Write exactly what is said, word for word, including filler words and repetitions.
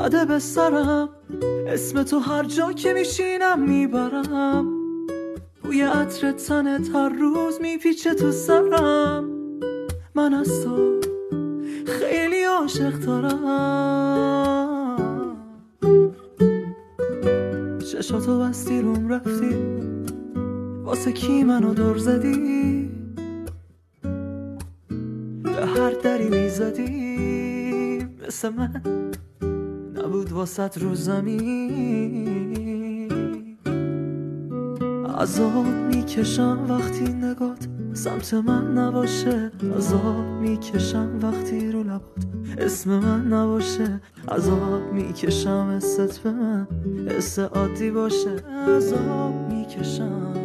اومده به سرم، اسم تو هر جا که میشینم میبرم، بوی عطر تنت هر روز میپیچه تو سرم. من از تو خیلی عاشق دارم. چشاتو بستی روم رفتی، واسه کی منو دور زدی؟ به هر دری میزدی مثل من نبود واسط رو زمین. عذاب میکشم وقتی نگات سمت من نباشه، عذاب میکشم وقتی رو لبات اسم من نباشه، عذاب میکشم حست به من حس عادی باشه، عذاب میکشم